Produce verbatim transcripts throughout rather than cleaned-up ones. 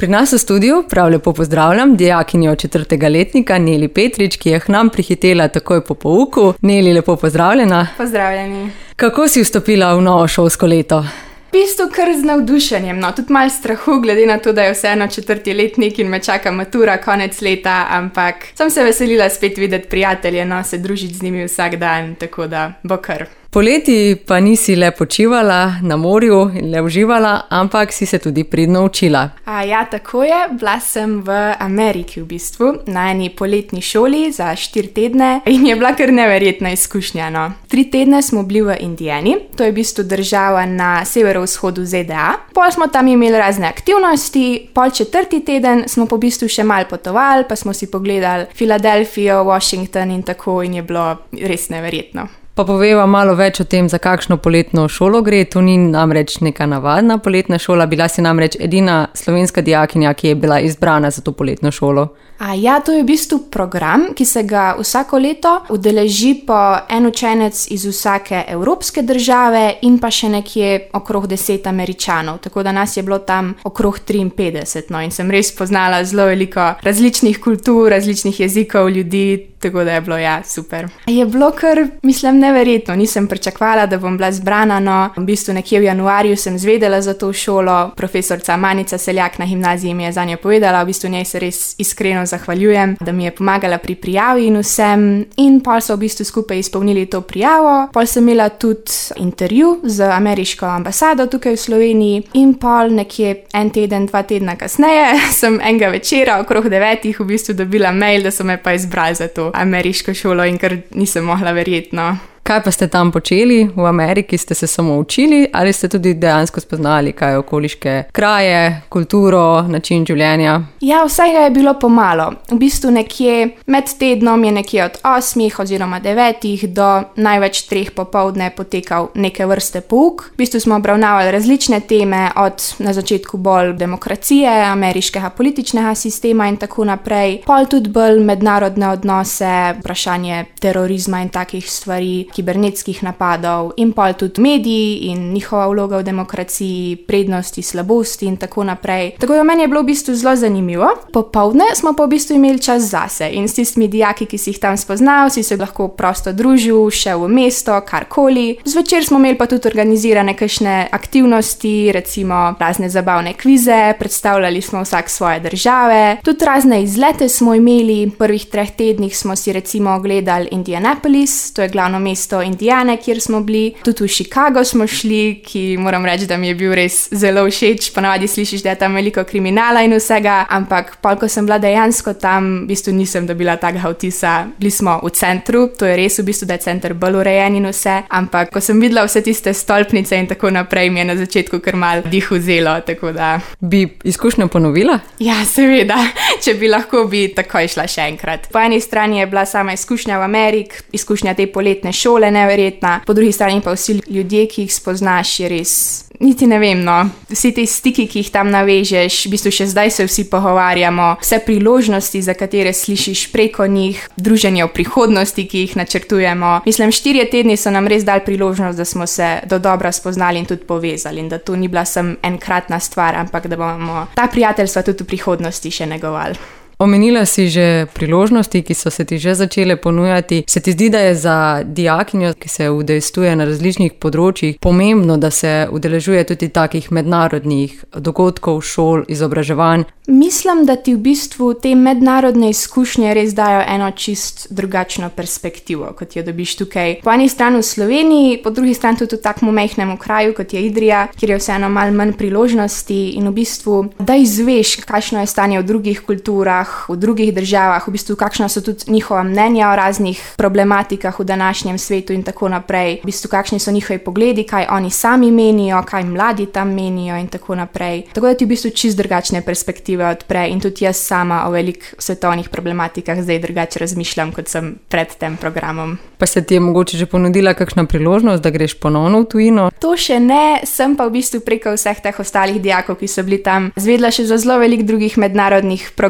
Pri nas v studiu prav lepo pozdravljam dijakinjo četrtega letnika Neli Petrič, ki je k nam prihitela takoj po pouku. Neli, lepo pozdravljena. Pozdravljeni. Kako si vstopila v novo šolsko leto? V bistvu kar z navdušenjem, no, tudi malo strahu, glede na to, da je vseeno četrti letnik in me čaka matura konec leta, ampak sem se veselila spet videti prijatelje, no, se družiti z njimi vsak dan, tako da bo kar. Poleti pa nisi le počivala na morju in le uživala, ampak si se tudi pridno učila. A ja, tako je. Bila sem v Ameriki v bistvu, na eni poletni šoli za štiri tedne in je bila kar neverjetna izkušnja, no. Tri tedne smo bili v Indijani, to je v bistvu država na severovzhodu Z D A. Pol smo tam imeli razne aktivnosti, pol četrti teden smo po bistvu še malo potovali, pa smo si pogledali Filadelfijo, Washington in tako in je bilo res neverjetno. Pa poveva malo več o tem, za kakšno poletno šolo gre. To ni namreč neka navadna poletna šola, bila si namreč edina slovenska dijakinja, ki je bila izbrana za to poletno šolo. A ja, to je v bistvu program, ki se ga vsako leto udeleži po en učenec iz vsake evropske države in pa še nekje okrog deset Američanov, tako da nas je bilo tam okrog triinpetdeset, no, in sem res poznala zelo veliko različnih kultur, različnih jezikov, ljudi, tako da je bilo, ja, super. Je bilo kar, mislim, neverjetno, nisem pričakovala, da bom bila zbrana, no, v bistvu nekje v januarju sem zvedela za to šolo, profesorca Manica Seljak na gimnaziji mi je zanjo povedala, v bistvu njej se res iskreno zahvaljujem, da mi je pomagala pri prijavi in vsem, in pol so v bistvu skupaj izpolnili to prijavo, pol sem imela tudi intervju z ameriško ambasado tukaj v Sloveniji in pol nekje en teden, dva tedna kasneje sem enega večera okrog devetih v bistvu dobila mail, da so me pa izbrali za to ameriško šolo in kar nisem mogla verjetno. Kaj pa ste tam počeli v Ameriki? Ste se samo učili ali ste tudi dejansko spoznali kaj okoliške kraje, kulturo, način življenja? Ja, vsega je bilo pomalo. V bistvu nekje med tednom je nekje od osmih oziroma devetih do največ treh popoldne potekal neke vrste pouk. V bistvu smo obravnavali različne teme, od na začetku bolj demokracije, ameriškega političnega sistema in tako naprej, pol tudi bolj mednarodne odnose, vprašanje terorizma in takih stvari, kibernetskih napadov in pol tudi mediji in njihova vloga v demokraciji, prednosti, slabosti in tako naprej. Tako da meni je bilo v bistvu zelo zanimivo. Popoldne smo pa v bistvu imeli čas zase in s tistimi dijaki, ki si jih tam spoznal, si se lahko prosto družil, šel v mesto, karkoli. Zvečer smo imeli pa tudi organizirane kakšne aktivnosti, recimo razne zabavne kvize, predstavljali smo vsak svoje države, tudi razne izlete smo imeli. V prvih treh tednih smo si recimo ogledali Indianapolis, to je glavno mesto Indijane, kjer smo bili, tudi v Chicago smo šli, ki moram reči, da mi je bil res zelo všeč. Ponavadi slišiš, da je tam veliko kriminala in vsega, ampak pol, ko sem bila dejansko tam, v bistvu nisem dobila takega vtisa. Bili smo v centru, to je res v bistvu, da je center bolj urejen in vse, ampak ko sem videla vse tiste stolpnice in tako naprej, mi je na začetku kar malo dih vzelo, tako da... Bi izkušnjo ponovila? Ja, seveda, če bi lahko, bi takoj šla še enkrat. Po eni strani je bila sama izkušnja v Ameriki, izkušnja te poletne šole neverjetna, po drugi strani pa vsi ljudje, ki jih spoznaš, je res, niti ne vem, no, vsi te stiki, ki jih tam navežeš, v bistvu še zdaj se vsi pogovarjamo, vse priložnosti, za katere slišiš preko njih, druženje v prihodnosti, ki jih načrtujemo. Mislim, štirje tedni so nam res dali priložnost, da smo se dodobra spoznali in tudi povezali in da to ni bila sem enkratna stvar, ampak da bomo ta prijateljstva tudi v prihodnosti še negovali. Omenila si že priložnosti, ki so se ti že začele ponujati. Se ti zdi, da je za dijakinjo, ki se udejstvuje na različnih področjih, pomembno, da se udeležuje tudi takih mednarodnih dogodkov, šol, izobraževanj? Mislim, da ti v bistvu te mednarodne izkušnje res dajo eno čist drugačno perspektivo, kot jo dobiš tukaj. Po eni strani v Sloveniji, po drugi strani tudi v takmu majhnemu kraju, kot je Idrija, kjer je vseeno malo manj priložnosti in v bistvu, da izveš, kakšno je stanje v drugih kulturah, v drugih državah, v bistvu kakšna so tudi njihova mnenja o raznih problematikah v današnjem svetu in tako naprej. V bistvu kakšni so njihovi pogledi, kaj oni sami menijo, kaj mladi tam menijo in tako naprej. Tako da ti v bistvu čist drugačne perspektive odpre in tudi jaz sama o velikih svetovnih problematikah zdaj drugače razmišljam, kot sem pred tem programom. Pa se ti je mogoče že ponudila kakšna priložnost, da greš ponovno v tujino? To še ne, sem pa v bistvu preko vseh teh ostalih dijakov, ki so bili tam, zvedla še za zelo veliko drugih mednarodnih programov,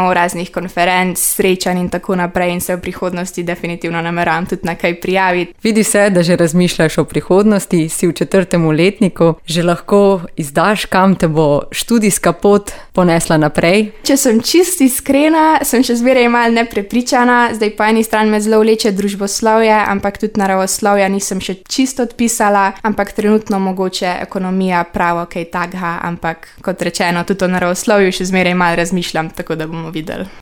programov, raznih konferenc, srečanj in tako naprej in se v prihodnosti definitivno nameravam tudi na kaj prijaviti. Vidi se, da že razmišljaš o prihodnosti, si v četrtem letniku, že lahko izdaš, kam te bo študijska pot ponesla naprej. Če sem čisto iskrena, sem še zmeraj malo neprepričana, zdaj po eni strani me zelo vleče družboslovje, ampak tudi naravoslovja nisem še čisto odpisala, ampak trenutno mogoče ekonomija, pravo, kaj takega, ampak kot rečeno, tudi o naravoslovju še zmeraj malo razmišljam, tako da bomo videli.